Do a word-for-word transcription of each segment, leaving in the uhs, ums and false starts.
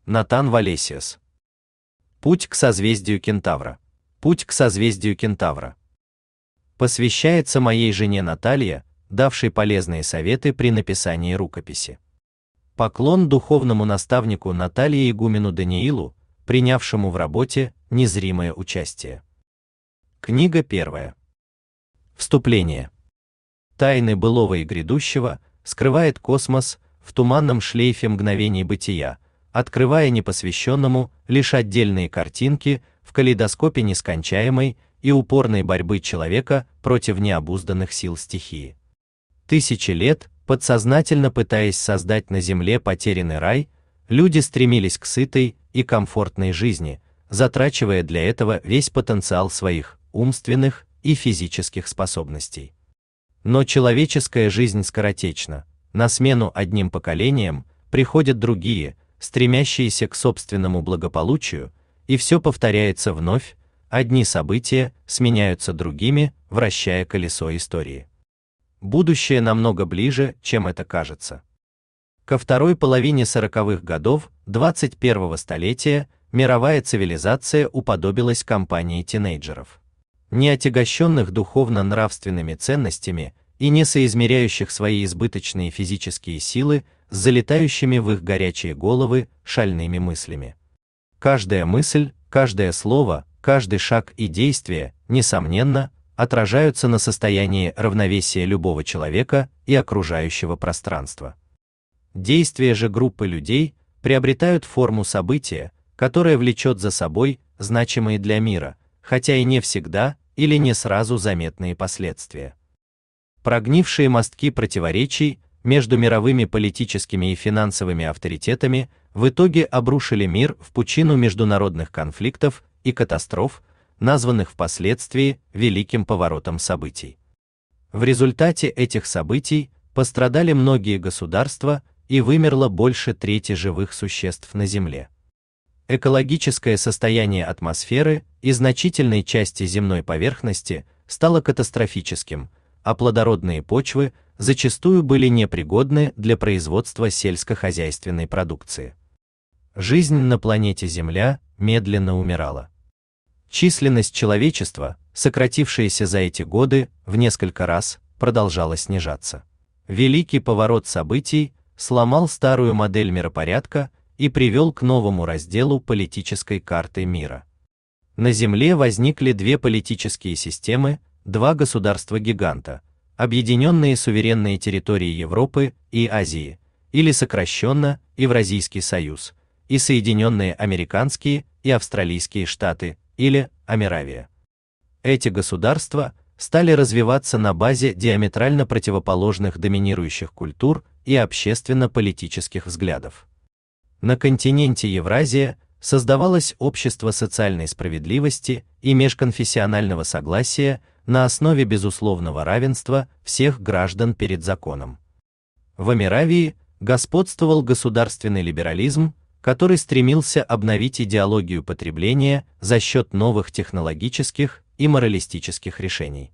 Натан Валесиос. Путь к созвездию Кентавра. Путь к созвездию Кентавра. Посвящается моей жене Наталье, давшей полезные советы при написании рукописи. Поклон духовному наставнику Наталье игумену Даниилу, принявшему в работе незримое участие. Книга первая. Вступление. Тайны былого и грядущего скрывает космос в туманном шлейфе мгновений бытия, открывая непосвященному лишь отдельные картинки в калейдоскопе нескончаемой и упорной борьбы человека против необузданных сил стихии. Тысячи лет, подсознательно пытаясь создать на Земле потерянный рай, люди стремились к сытой и комфортной жизни, затрачивая для этого весь потенциал своих умственных и физических способностей. Но человеческая жизнь скоротечна, на смену одним поколениям приходят другие, стремящиеся к собственному благополучию, и все повторяется вновь, одни события сменяются другими, вращая колесо истории. Будущее намного ближе, чем это кажется. Ко второй половине сороковых годов двадцать первого столетия мировая цивилизация уподобилась компании тинейджеров, не отягощенных духовно-нравственными ценностями и не соизмеряющих свои избыточные физические силы с залетающими в их горячие головы шальными мыслями. Каждая мысль, каждое слово, каждый шаг и действие, несомненно, отражаются на состоянии равновесия любого человека и окружающего пространства. Действия же группы людей приобретают форму события, которое влечет за собой значимые для мира, хотя и не всегда или не сразу заметные последствия. Прогнившие мостки противоречий между мировыми политическими и финансовыми авторитетами в итоге обрушили мир в пучину международных конфликтов и катастроф, названных впоследствии великим поворотом событий. В результате этих событий пострадали многие государства и вымерло больше трети живых существ на Земле. Экологическое состояние атмосферы и значительной части земной поверхности стало катастрофическим, а плодородные почвы зачастую были непригодны для производства сельскохозяйственной продукции. Жизнь на планете Земля медленно умирала. Численность человечества, сократившаяся за эти годы в несколько раз, продолжала снижаться. Великий поворот событий сломал старую модель миропорядка и привел к новому разделу политической карты мира. На Земле возникли две политические системы, два государства-гиганта, объединенные суверенные территории Европы и Азии, или сокращенно Евразийский союз, и Соединенные Американские и Австралийские штаты, или Амеравия. Эти государства стали развиваться на базе диаметрально противоположных доминирующих культур и общественно-политических взглядов. На континенте Евразия создавалось общество социальной справедливости и межконфессионального согласия на основе безусловного равенства всех граждан перед законом. В Амеравии господствовал государственный либерализм, который стремился обновить идеологию потребления за счет новых технологических и моралистических решений.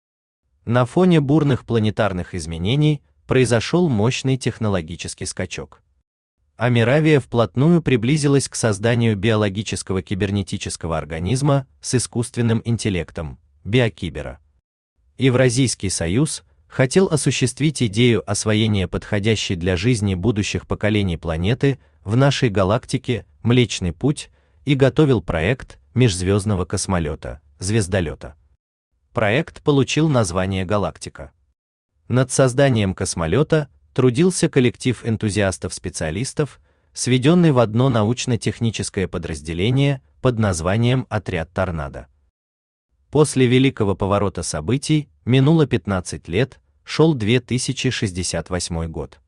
На фоне бурных планетарных изменений произошел мощный технологический скачок. Амеравия вплотную приблизилась к созданию биологического кибернетического организма с искусственным интеллектом, биокибера. Евразийский союз хотел осуществить идею освоения подходящей для жизни будущих поколений планеты в нашей галактике Млечный Путь и готовил проект межзвездного космолета, звездолета. Проект получил название «Галактика». Над созданием космолета трудился коллектив энтузиастов-специалистов, сведенный в одно научно-техническое подразделение под названием «Отряд Торнадо». После великого поворота событий минуло пятнадцать лет, шел две тысячи шестьдесят восьмой год.